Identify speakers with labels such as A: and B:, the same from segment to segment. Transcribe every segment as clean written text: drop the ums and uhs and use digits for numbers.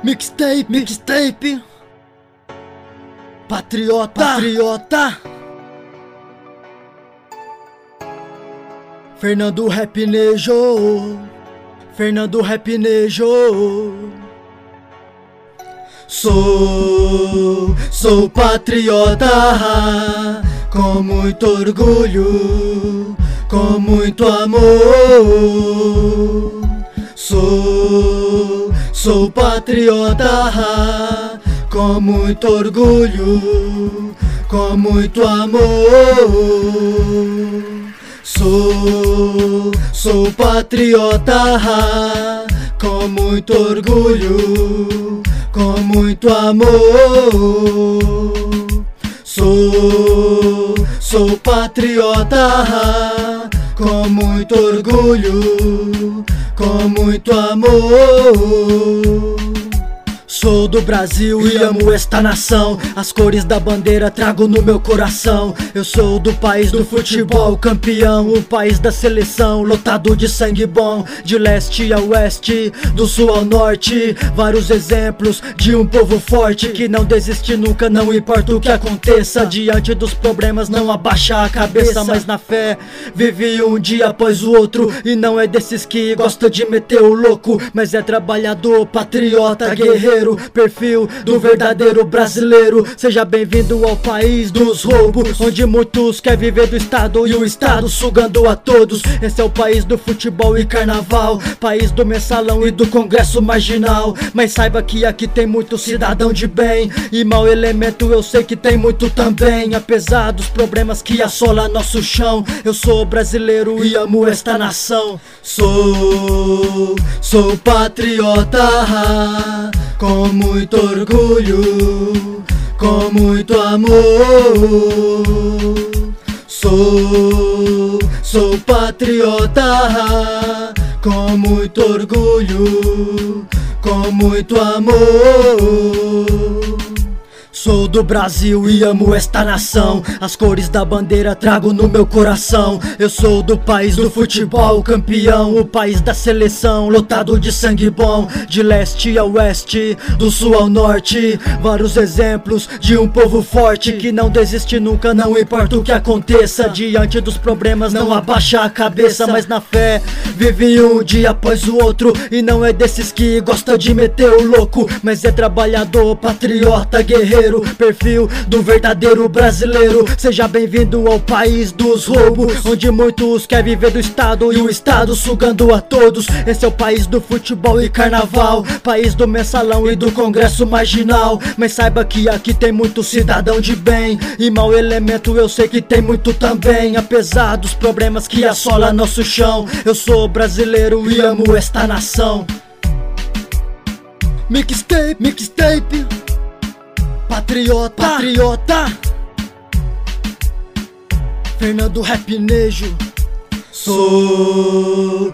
A: Mixtape. Patriota. Fernando Rapnejo. Sou patriota, com muito orgulho, com muito amor. Sou patriota, com muito orgulho, com muito amor. Sou patriota, com muito orgulho, com muito amor. Sou patriota, com muito orgulho, com muito amor. Sou do Brasil e amo esta nação, as cores da bandeira trago no meu coração. Eu sou do país do futebol campeão, o país da seleção, lotado de sangue bom. De leste a oeste, do sul ao norte, vários exemplos de um povo forte, que não desiste nunca, não importa o que aconteça. Diante dos problemas não abaixa a cabeça, mas na fé vive um dia após o outro. E não é desses que gosta de meter o louco, mas é trabalhador, patriota, guerreiro, perfil do verdadeiro brasileiro. Seja bem-vindo ao país dos roubos, onde muitos querem viver do Estado e o Estado sugando a todos. Esse é o país do futebol e carnaval, país do mensalão e do congresso marginal. Mas saiba que aqui tem muito cidadão de bem, e mau elemento eu sei que tem muito também. Apesar dos problemas que assolam nosso chão, eu sou brasileiro e amo esta nação. Sou patriota, com muito orgulho, com muito amor. Sou patriota, com muito orgulho, com muito amor. Sou do Brasil e amo esta nação, as cores da bandeira trago no meu coração. Eu sou do país do futebol campeão, o país da seleção, lotado de sangue bom. De leste a oeste, do sul ao norte, vários exemplos de um povo forte, que não desiste nunca, não importa o que aconteça. Diante dos problemas não abaixa a cabeça, mas na fé vive um dia após o outro. E não é desses que gosta de meter o louco, mas é trabalhador, patriota, guerreiro, perfil do verdadeiro brasileiro. Seja bem-vindo ao país dos roubos, onde muitos querem viver do Estado e o Estado sugando a todos. Esse é o país do futebol e carnaval, país do mensalão e do congresso marginal. Mas saiba que aqui tem muito cidadão de bem, e mau elemento eu sei que tem muito também. Apesar dos problemas que assolam nosso chão, eu sou brasileiro e amo esta nação. Mixtape. Patriota. Fernando Rapnejo. Sou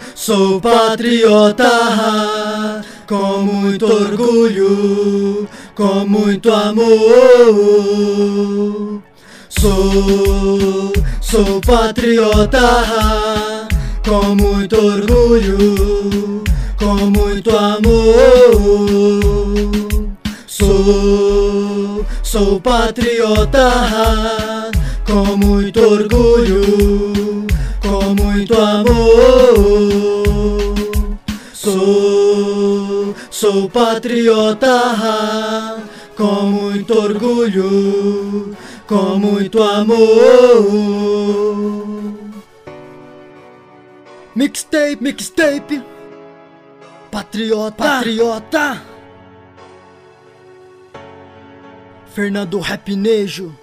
A: patriota, com muito orgulho, com muito amor. Sou patriota, com muito orgulho, com muito amor. Sou patriota, com muito orgulho, com muito amor. Sou patriota, com muito orgulho, com muito amor. Mixtape. Patriota. Fernando Rapnejo.